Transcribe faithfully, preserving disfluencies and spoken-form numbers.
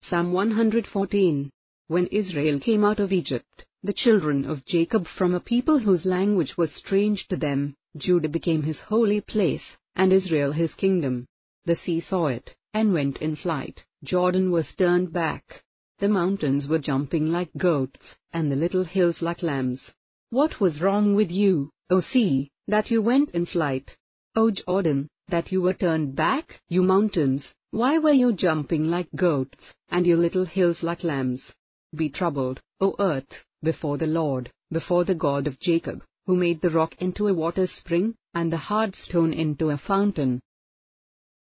Psalm one fourteen. When Israel came out of Egypt, the children of Jacob from a people whose language was strange to them, Judah became his holy place, and Israel his kingdom. The sea saw it, and went in flight, Jordan was turned back. The mountains were jumping like goats, and the little hills like lambs. What was wrong with you, O sea, that you went in flight? O Jordan, that you were turned back? You mountains, why were you jumping like goats, and you little hills like lambs? Be troubled, O earth, before the Lord, before the God of Jacob, who made the rock into a water spring, and the hard stone into a fountain,